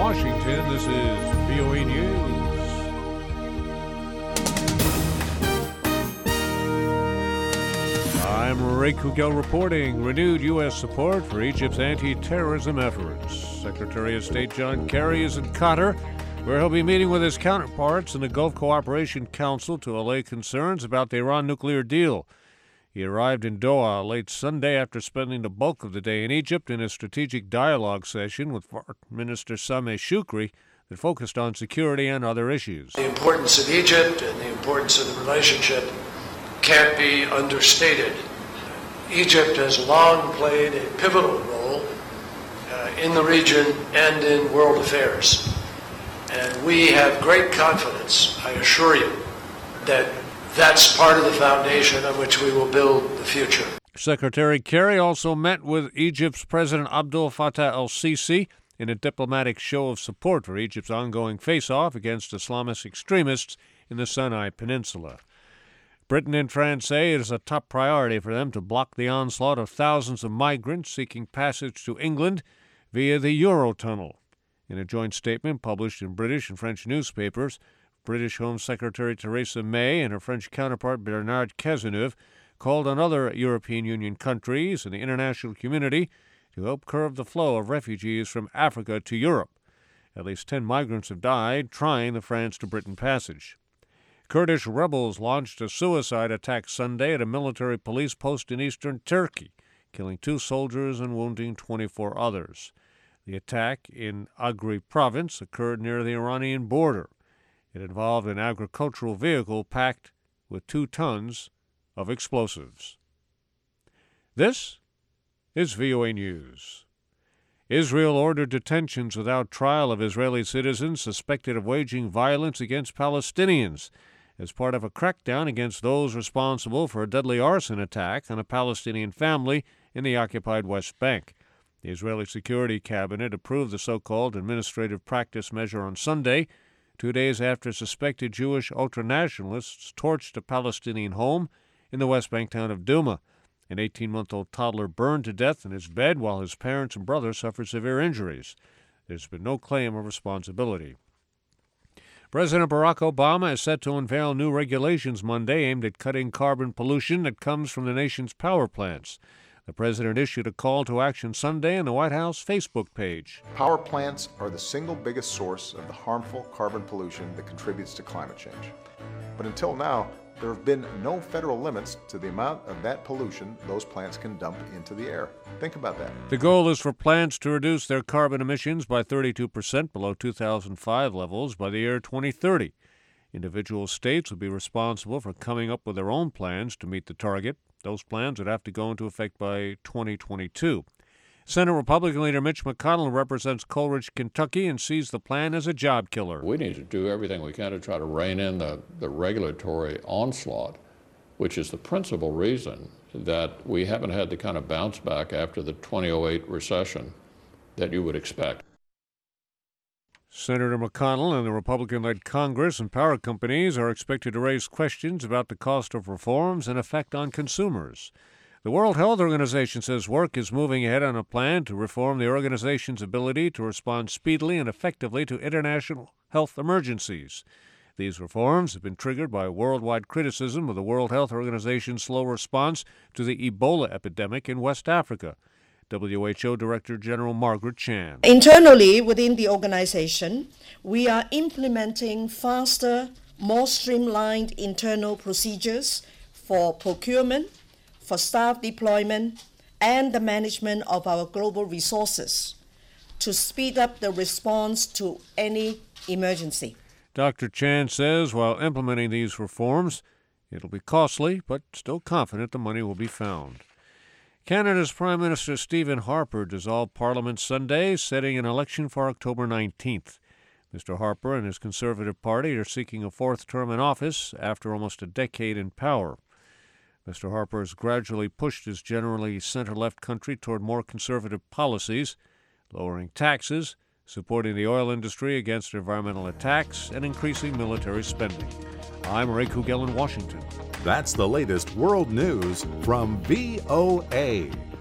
Washington, this is VOA News. I'm Ray Kugel reporting renewed U.S. support for Egypt's anti-terrorism efforts. Secretary of State John Kerry is in Qatar, where he'll be meeting with his counterparts in the Gulf Cooperation Council to allay concerns about the Iran nuclear deal. He arrived in Doha late Sunday after spending the bulk of the day in Egypt in a strategic dialogue session with Foreign Minister Sameh Shoukry that focused on security and other issues. The importance of Egypt and the importance of the relationship can't be understated. Egypt has long played a pivotal role in the region and in world affairs. And we have great confidence, I assure you, that that's part of the foundation on which we will build the future. Secretary Kerry also met with Egypt's President Abdel Fattah el-Sisi in a diplomatic show of support for Egypt's ongoing face-off against Islamist extremists in the Sinai Peninsula. Britain and France say it is a top priority for them to block the onslaught of thousands of migrants seeking passage to England via the Eurotunnel. In a joint statement published in British and French newspapers, British Home Secretary Theresa May and her French counterpart Bernard Cazeneuve called on other European Union countries and the international community to help curb the flow of refugees from Africa to Europe. At least 10 migrants have died trying the France to Britain passage. Kurdish rebels launched a suicide attack Sunday at a military police post in eastern Turkey, killing 2 soldiers and wounding 24 others. The attack in Agri province occurred near the Iranian border. It involved an agricultural vehicle packed with 2 tons of explosives. This is VOA News. Israel ordered detentions without trial of Israeli citizens suspected of waging violence against Palestinians as part of a crackdown against those responsible for a deadly arson attack on a Palestinian family in the occupied West Bank. The Israeli Security Cabinet approved the so-called administrative practice measure on Sunday, 2 days after suspected Jewish ultranationalists torched a Palestinian home in the West Bank town of Duma. An 18-month-old toddler burned to death in his bed while his parents and brother suffered severe injuries. There's been no claim of responsibility. President Barack Obama is set to unveil new regulations Monday aimed at cutting carbon pollution that comes from the nation's power plants. The president issued a call to action Sunday on the White House Facebook page. Power plants are the single biggest source of the harmful carbon pollution that contributes to climate change. But until now, there have been no federal limits to the amount of that pollution those plants can dump into the air. Think about that. The goal is for plants to reduce their carbon emissions by 32% below 2005 levels by the year 2030. Individual states will be responsible for coming up with their own plans to meet the target. Those plans would have to go into effect by 2022. Senate Republican leader Mitch McConnell represents Coleridge, Kentucky, and sees the plan as a job killer. We need to do everything we can to try to rein in the regulatory onslaught, which is the principal reason that we haven't had the kind of bounce back after the 2008 recession that you would expect. Senator McConnell and the Republican-led Congress and power companies are expected to raise questions about the cost of reforms and effect on consumers. The World Health Organization says work is moving ahead on a plan to reform the organization's ability to respond speedily and effectively to international health emergencies. These reforms have been triggered by worldwide criticism of the World Health Organization's slow response to the Ebola epidemic in West Africa. WHO Director General Margaret Chan. Internally within the organization, we are implementing faster, more streamlined internal procedures for procurement, for staff deployment, and the management of our global resources to speed up the response to any emergency. Dr. Chan says while implementing these reforms, it'll be costly, but still confident the money will be found. Canada's Prime Minister Stephen Harper dissolved Parliament Sunday, setting an election for October 19th. Mr. Harper and his Conservative Party are seeking a 4th term in office after almost a decade in power. Mr. Harper has gradually pushed his generally center-left country toward more conservative policies, lowering taxes, supporting the oil industry against environmental attacks, and increasing military spending. I'm Ray Kugel in Washington. That's the latest world news from VOA.